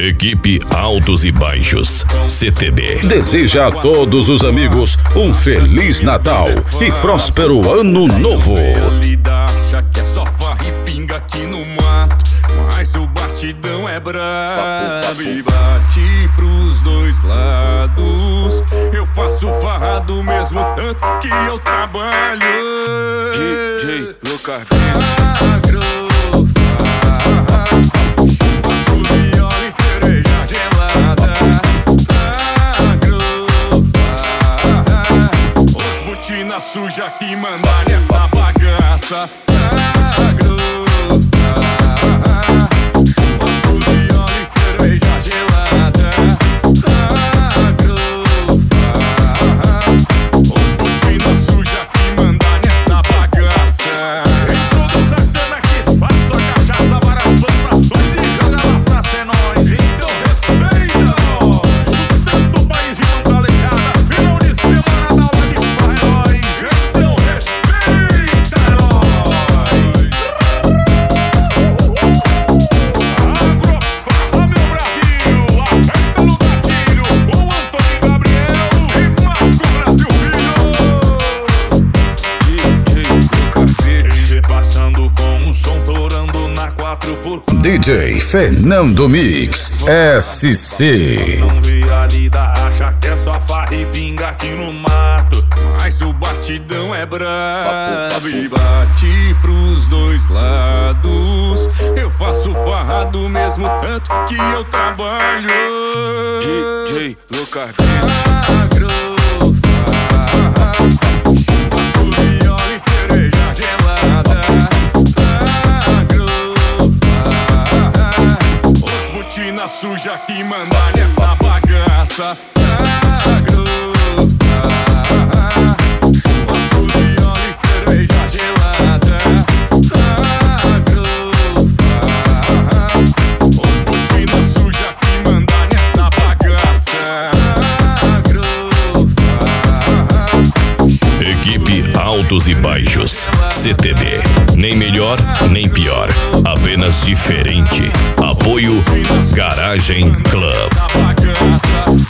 Equipe Altos e Baixos, CTB. Deseja a todos os amigos um Feliz Natal e próspero Ano Novo. Acha que é só farra e pinga aqui no mato, mas o batidão é brabo e bate pros dois lados. Eu faço farra do mesmo tanto que eu trabalho. DJ Lucas suja que manda nessa bagaça. Churrasco de óleo e cerveja gelada. Os botina suja que manda nessa bagaça. Em todo sacana que faço a cachaça, várias plantações e joga lá pra ser nós. Então respeita nós. Sustenta o país de mão calejada. Final de semana da hora de farra. Então respeita nós. Agrofarra, meu Brasil, aperta no gatilho com Antônio Gabriel e Marco Brasil Filho. Passando com um som torando na 4x4. DJ Fernando Mix, SC. Não vê ali da acha que é só farra e pinga aqui no mato, mas o batidão é brabo e bate pros dois lados. Eu faço farra do mesmo tanto que eu trabalho. DJ Lucas churrasco de óleo e cerveja gelada. Os botina suja que manda nessa bagaça. Churrasco de óleo e cerveja gelada. Os botina suja que manda nessa bagaça. Equipe Altos e Baixos, CTB. Nem melhor, nem pior, apenas diferente. Apoio Garagem Club. Bagaça.